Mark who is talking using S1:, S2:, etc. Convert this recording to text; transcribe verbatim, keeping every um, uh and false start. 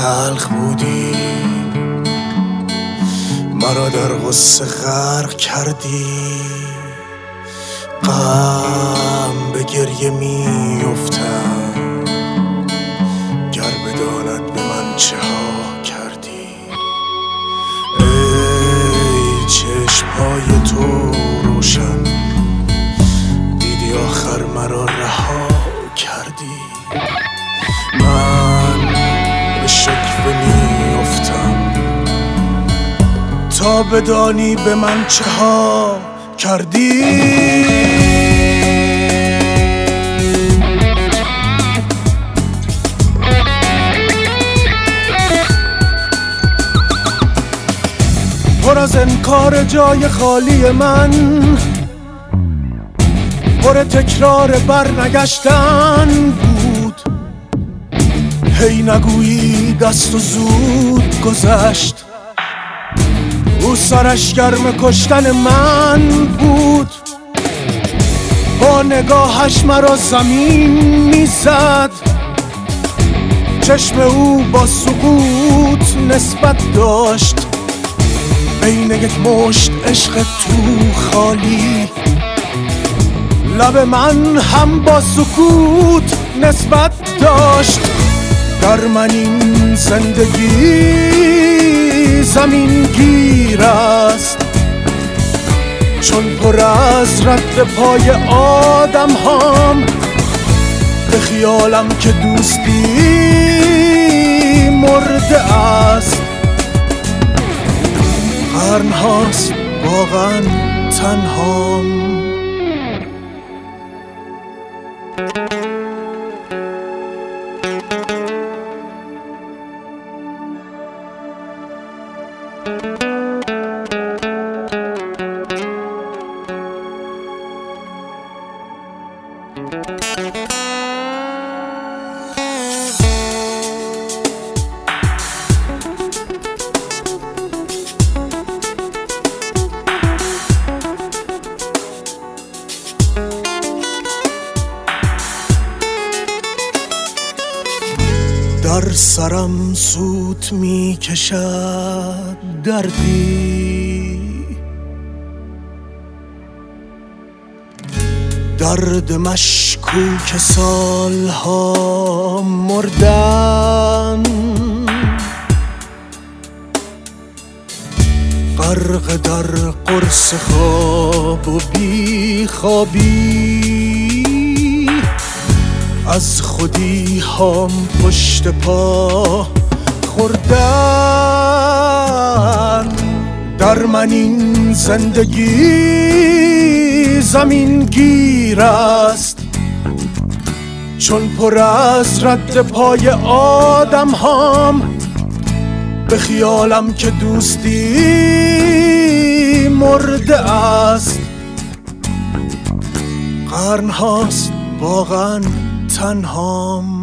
S1: تلخ بودی، مرا در غصه غرق کردی. غم به گریه می افتم، گر بداند به من چه ها کردی. ای چشمهای تو روشن، دیدی آخر مرا رها کردی. من به شکوه می افتم تا بدانی به من چه ها کردی. پر از انکار جای خالی من، پر تکرار برنگشتن بود. هی نگویی دست و زود گذشت، او سرش گرم کشتن من بود. با نگاهش مرا زمین میزد، چشم او با سقوط نسبت داشت. بین یک مشت عشق تو خالی، لب من هم با سکوت نسبت داشت. در من این زندگی زمین گیر است، چون پر از رد پای آدم هام. به خیالم که دوستی مرده است، قرن هاست واقعا تنهام. در سرم سوت می کشد دردی، درد مشکوک سالها مردن. غرق در قرص خواب و بی خوابی، از خودی هم پشت پا خوردن. در من این زندگی زمین گیر است، چون پر از رد پای آدم هم. به خیالم که دوستی مرده است، قرن هاست واقعا تنهام.